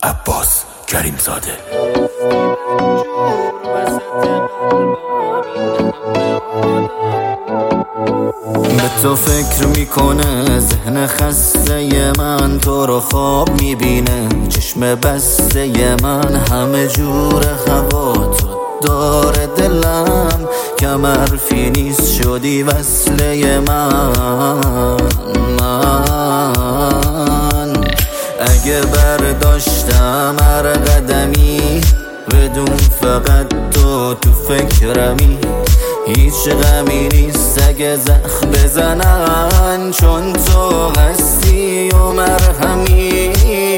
عباس کریم زاده. به تو فکر میکنه ذهن خسته من، تو رو خواب میبینه چشم بسته من، همه جور هوا تو داره دلم، کم حرفی نیست شدی وصله من. اگه برداشتم هر قدمی، بدون فقط تو فکرمی، هیچ غمی نیست اگه زخم بزنن، چون تو هستی و مرهمی.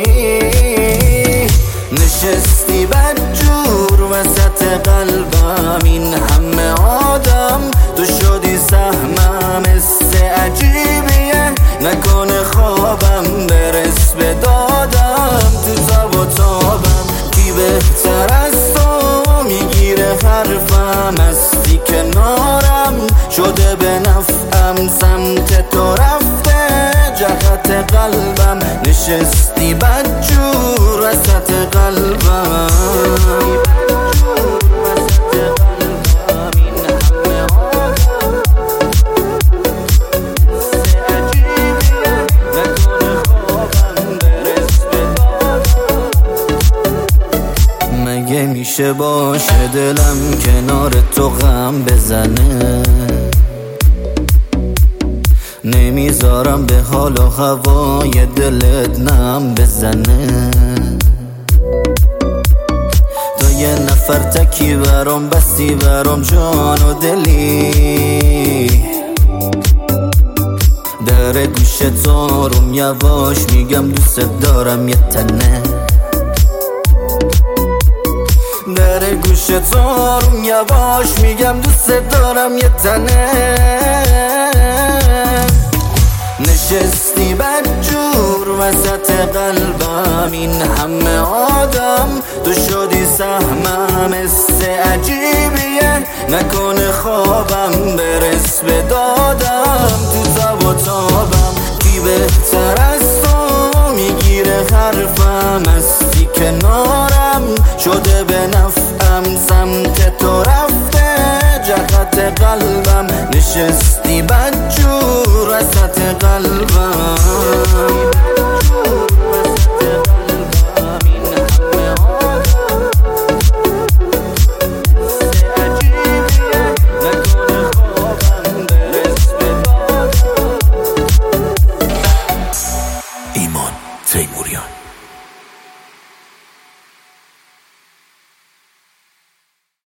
نشستی بدجور وسط قلبم، این همه آدم تو شدی سهمم، حس عجیبیه نکنه خوابم برس به دادم، تو تاب و تابم کی بهتر از تو میگیره حرفم، هستی کنارم شده به نفعم، سمت تو رفته جهت قلبم، نشستی بدجور وسط قلبم. مگه میشه باشه دلم کنار تو غم بزنه، نمیذارم به حال و هوای دلت نم بزنه، تو یه نفر تکی برام بستی برام جان و دلی، در گوشت آروم یواش میگم دوست دارم یه تنه، در گوشت آروم یواش میگم دوست دارم یه تنه. نشستی بدجور وسط قلبم، این همه آدم تو شدی سهمم، حس عجیبیه نکنه خوابم برس به دادم، تو تاب و تابم کی بهتر از تو میگیره حرفم، هستی کنارم شده به نفعم، سمت تو رفته جهت قلبم، نشستی بدجور وسط قلبم.